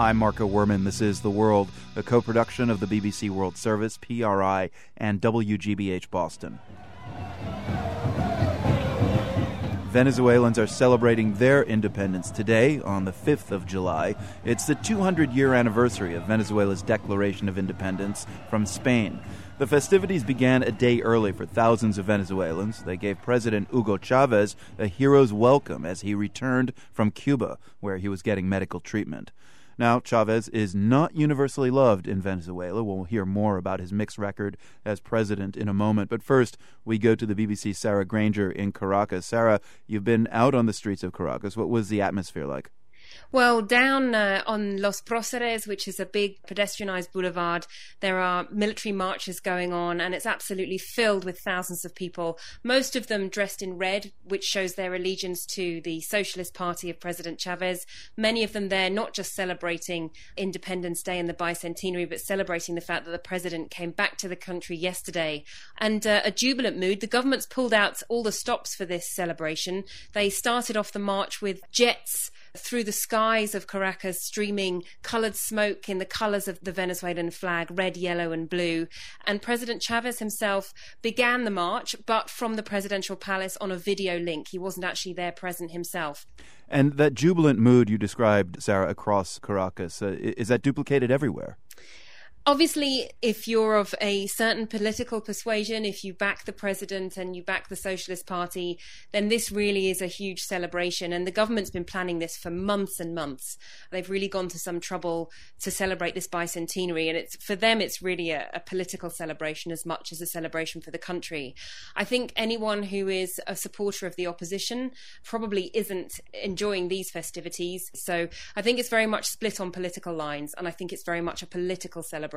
I'm Marco Werman. This is The World, a co-production of the BBC World Service, PRI, and WGBH Boston. Venezuelans are celebrating their independence today, on the 5th of July. It's the 200-year anniversary of Venezuela's declaration of independence from Spain. The festivities began a day early for thousands of Venezuelans. They gave President Hugo Chavez a hero's welcome as he returned from Cuba, where he was getting medical treatment. Now, Chavez is not universally loved in Venezuela. We'll hear more about his mixed record as president in a moment. But first, we go to the BBC's Sarah Granger in Caracas. Sarah, you've been out on the streets of Caracas. What was the atmosphere like? Well, down on Los Próceres, which is a big pedestrianised boulevard, there are military marches going on, and it's absolutely filled with thousands of people, most of them dressed in red, which shows their allegiance to the Socialist Party of President Chavez. Many of them there not just celebrating Independence Day and the bicentenary, but celebrating the fact that the president came back to the country yesterday. And a jubilant mood. The government's pulled out all the stops for this celebration. They started off the march with jets through the skies of Caracas, streaming coloured smoke in the colours of the Venezuelan flag, red, yellow and blue. And President Chavez himself began the march, but from the presidential palace on a video link. He wasn't actually there present himself. And that jubilant mood you described, Sarah, across Caracas, is that duplicated everywhere? Obviously, if you're of a certain political persuasion, if you back the president and you back the Socialist Party, then this really is a huge celebration. And the government's been planning this for months and months. They've really gone to some trouble to celebrate this bicentenary. And for them, it's really a political celebration as much as a celebration for the country. I think anyone who is a supporter of the opposition probably isn't enjoying these festivities. So I think it's very much split on political lines. And I think it's very much a political celebration.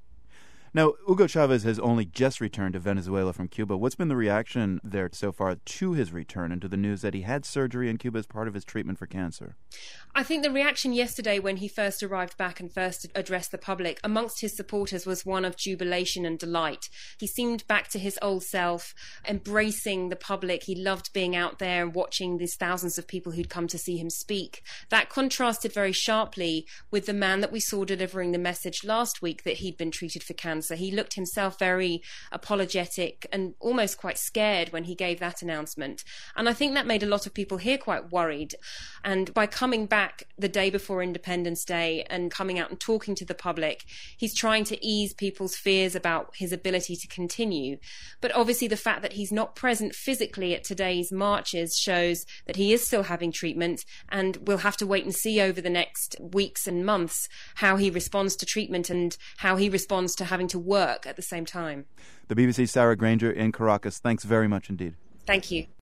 Now, Hugo Chavez has only just returned to Venezuela from Cuba. What's been the reaction there so far to his return and to the news that he had surgery in Cuba as part of his treatment for cancer? I think the reaction yesterday when he first arrived back and first addressed the public amongst his supporters was one of jubilation and delight. He seemed back to his old self, embracing the public. He loved being out there and watching these thousands of people who'd come to see him speak. That contrasted very sharply with the man that we saw delivering the message last week that he'd been treated for cancer. He looked himself very apologetic and almost quite scared when he gave that announcement. And I think that made a lot of people here quite worried. And by coming back the day before Independence Day and coming out and talking to the public, he's trying to ease people's fears about his ability to continue. But obviously the fact that he's not present physically at today's marches shows that he is still having treatment, and we'll have to wait and see over the next weeks and months how he responds to treatment and how he responds to having to work at the same time. The BBC's Sarah Granger in Caracas. Thanks very much indeed. Thank you.